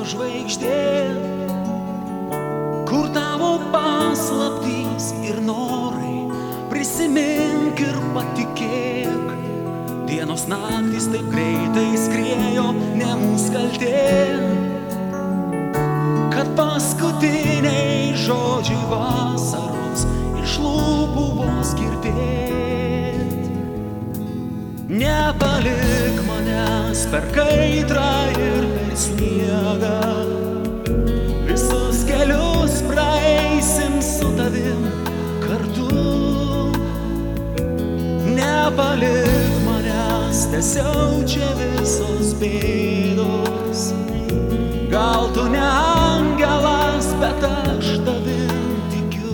žvaigždė, kur tavo paslaptys ir norai, prisimink ir patikėk. Dienos naktys taip greitai skriejo, ne mūsų kaltė, kad paskutiniai žodžiai vasaros iš lūpų vos girdėt. Nepalik manęs per kaitrą ir per sniegą, visus kelius praeisim su tavim kartu. Nepalik manęs, tesiaučia visos bėdos. Gal tu ne angelas, bet aš tavim tikiu.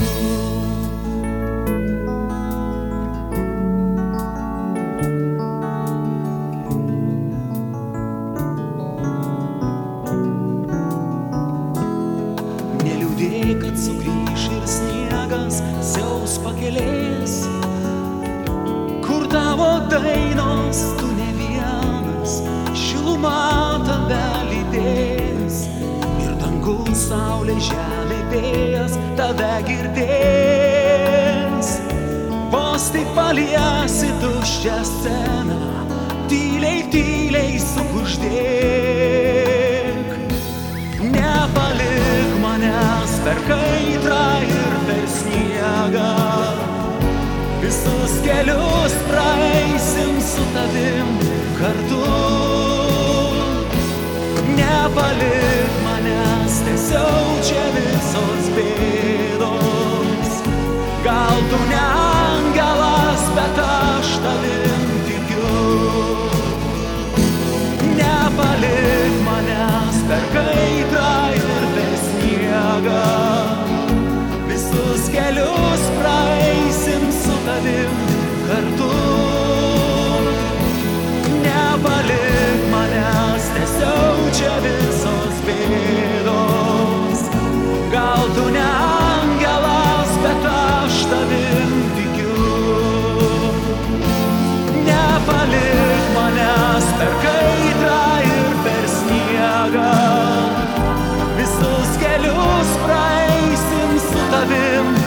Neliūdėk, kad sugrįš ir sniegas siaus pakelės, kur tavo dainos, tu ne vienas, šiluma tave lydės. Ir dangus, saulė, žemė, vėjas tave girdės. Vos tik paliesi tuščią sceną, tyliai, tyliai sukuždėk. Nepalik manęs per kaitrą ir per sniegą, visus kelius praeisim su tavim kartu. Nepalik manęs, tesiaučia visos bėdos. Gal tu ne angelas, bet aš tavim tikiu. Nepalik manęs per kaitrą ir per sniegą, visus kelius praeisim su tavim kartu. Nepalik manęs, tesiaučia visos bėdos. Gal tu ne angelas, bet aš tavim tikiu. Nepalik manęs per kaitrą ir per sniegą, visus kelius praeisim su tavim